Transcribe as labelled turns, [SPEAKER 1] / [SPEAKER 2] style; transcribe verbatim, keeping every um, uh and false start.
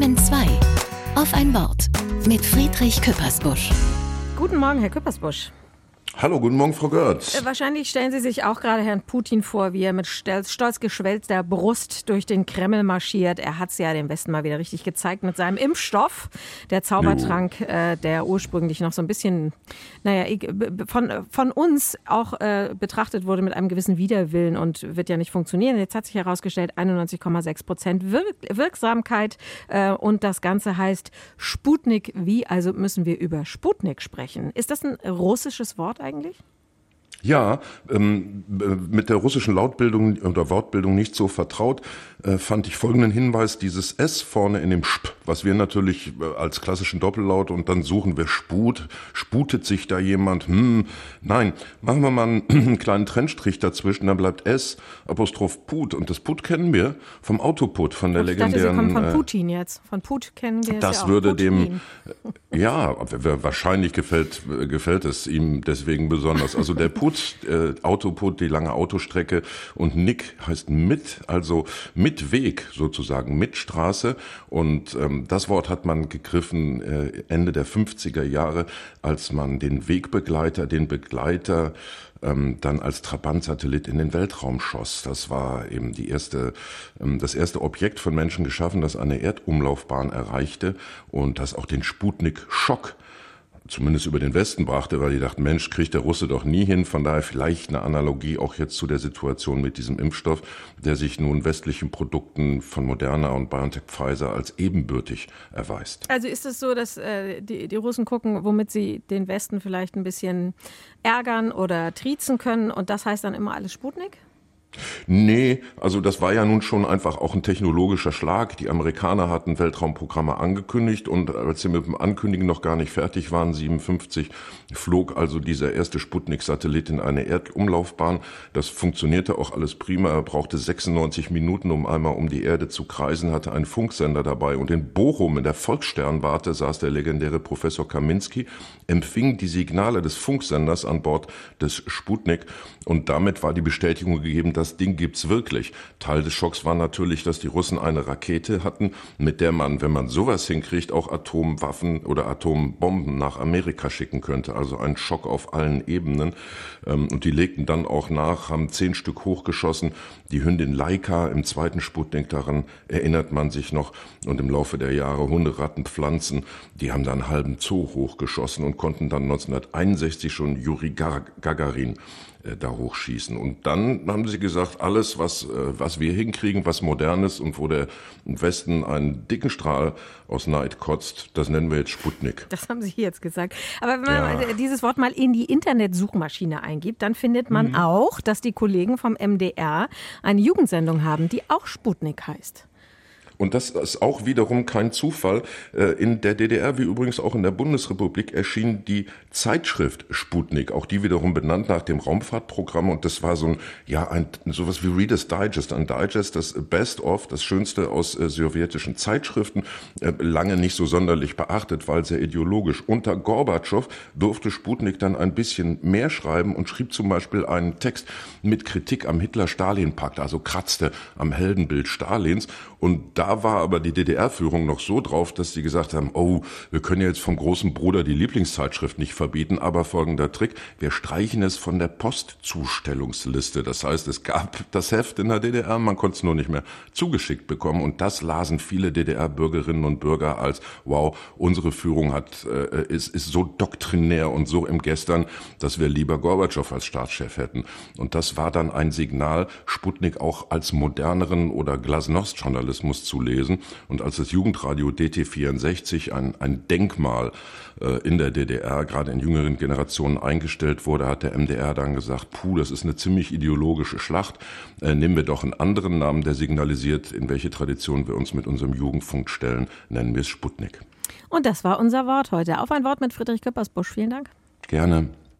[SPEAKER 1] Bremen zwei. Auf ein Wort mit Friedrich Küppersbusch.
[SPEAKER 2] Guten Morgen, Herr Küppersbusch.
[SPEAKER 3] Hallo, guten Morgen, Frau Görz.
[SPEAKER 2] Äh, wahrscheinlich stellen Sie sich auch gerade Herrn Putin vor, wie er mit stolz, stolz geschwellter Brust durch den Kreml marschiert. Er hat es ja dem Westen mal wieder richtig gezeigt mit seinem Impfstoff. Der Zaubertrank, äh, der ursprünglich noch so ein bisschen, naja, von, von uns auch äh, betrachtet wurde mit einem gewissen Widerwillen und wird ja nicht funktionieren. Jetzt hat sich herausgestellt, einundneunzig Komma sechs Prozent Wirk- Wirksamkeit äh, und das Ganze heißt Sputnik V. Also müssen wir über Sputnik sprechen. Ist das ein russisches Wort eigentlich?
[SPEAKER 3] Ja, ähm, mit der russischen Lautbildung oder Wortbildung nicht so vertraut, äh, fand ich folgenden Hinweis, dieses S vorne in dem Sp, was wir natürlich äh, als klassischen Doppellaut und dann suchen wir Sput, sputet sich da jemand, hm, nein, machen wir mal einen, einen kleinen Trennstrich dazwischen, dann bleibt S, Apostroph Put und das Put kennen wir vom Autoput, von der
[SPEAKER 2] ich
[SPEAKER 3] legendären...
[SPEAKER 2] dachte, Sie kommen von Putin jetzt, von Put kennen wir es
[SPEAKER 3] Das
[SPEAKER 2] ja auch.
[SPEAKER 3] würde
[SPEAKER 2] Putin.
[SPEAKER 3] dem, ja, wahrscheinlich gefällt, gefällt es ihm deswegen besonders, also der Put Äh, Autoput, die lange Autostrecke und Nick heißt mit, also mit Weg sozusagen, mit Straße und ähm, das Wort hat man gegriffen äh, Ende der fünfziger Jahre, als man den Wegbegleiter, den Begleiter ähm, dann als Trabant-Satellit in den Weltraum schoss. Das war eben die erste, ähm, das erste Objekt von Menschen geschaffen, das eine Erdumlaufbahn erreichte und das auch den Sputnik-Schock zumindest über den Westen brachte, weil die dachten, Mensch, kriegt der Russe doch nie hin. Von daher vielleicht eine Analogie auch jetzt zu der Situation mit diesem Impfstoff, der sich nun westlichen Produkten von Moderna und BioNTech Pfizer als ebenbürtig erweist.
[SPEAKER 2] Also ist es so, dass äh, die, die Russen gucken, womit sie den Westen vielleicht ein bisschen ärgern oder triezen können und das heißt dann immer alles Sputnik?
[SPEAKER 3] Nee, also das war ja nun schon einfach auch ein technologischer Schlag. Die Amerikaner hatten Weltraumprogramme angekündigt und als sie mit dem Ankündigen noch gar nicht fertig waren, siebenundfünfzig, flog also dieser erste Sputnik-Satellit in eine Erdumlaufbahn. Das funktionierte auch alles prima. Er brauchte sechsundneunzig Minuten, um einmal um die Erde zu kreisen, hatte einen Funksender dabei. Und in Bochum, in der Volkssternwarte, saß der legendäre Professor Kaminski, empfing die Signale des Funksenders an Bord des Sputnik. Und damit war die Bestätigung gegeben, das Ding gibt's wirklich. Teil des Schocks war natürlich, dass die Russen eine Rakete hatten, mit der man, wenn man sowas hinkriegt, auch Atomwaffen oder Atombomben nach Amerika schicken könnte. Also ein Schock auf allen Ebenen. Und die legten dann auch nach, haben zehn Stück hochgeschossen. Die Hündin Laika im zweiten Sputnik, daran erinnert man sich noch. Und im Laufe der Jahre Hunde, Ratten, Pflanzen, die haben dann einen halben Zoo hochgeschossen und konnten dann neunzehnhunderteinundsechzig schon Juri Gagarin da hochschießen. Und dann haben sie gesagt, alles, was, was wir hinkriegen, was modern ist und wo der Westen einen dicken Strahl aus Neid kotzt, das nennen wir jetzt Sputnik.
[SPEAKER 2] Das haben Sie jetzt gesagt. Aber wenn man
[SPEAKER 3] Ja.
[SPEAKER 2] dieses Wort mal in die Internetsuchmaschine eingibt, dann findet man mhm. auch, dass die Kollegen vom M D R eine Jugendsendung haben, die auch Sputnik heißt.
[SPEAKER 3] Und das ist auch wiederum kein Zufall. In der D D R, wie übrigens auch in der Bundesrepublik, erschien die Zeitschrift Sputnik, auch die wiederum benannt nach dem Raumfahrtprogramm. Und das war so ein, ja, ein, sowas wie Reader's Digest, ein Digest, das Best-of, das Schönste aus äh, sowjetischen Zeitschriften, äh, lange nicht so sonderlich beachtet, weil sehr ideologisch. Unter Gorbatschow durfte Sputnik dann ein bisschen mehr schreiben und schrieb zum Beispiel einen Text mit Kritik am Hitler-Stalin-Pakt, also kratzte am Heldenbild Stalins. Und da war aber die D D R-Führung noch so drauf, dass sie gesagt haben, oh, wir können ja jetzt vom großen Bruder die Lieblingszeitschrift nicht verbieten, aber folgender Trick, wir streichen es von der Postzustellungsliste. Das heißt, es gab das Heft in der D D R, man konnte es nur nicht mehr zugeschickt bekommen und das lasen viele D D R-Bürgerinnen und Bürger als, wow, unsere Führung hat äh, ist, ist so doktrinär und so im Gestern, dass wir lieber Gorbatschow als Staatschef hätten. Und das war dann ein Signal, Sputnik auch als moderneren oder Glasnost-Journalismus zu lesen. Und als das Jugendradio D T vierundsechzig, ein, ein Denkmal äh, in der D D R, gerade in jüngeren Generationen eingestellt wurde, hat der M D R dann gesagt, puh, das ist eine ziemlich ideologische Schlacht. Äh, nehmen wir doch einen anderen Namen, der signalisiert, in welche Tradition wir uns mit unserem Jugendfunk stellen. Nennen wir es Sputnik.
[SPEAKER 2] Und das war unser Wort heute. Auf ein Wort mit Friedrich Küppersbusch. Vielen Dank.
[SPEAKER 3] Gerne.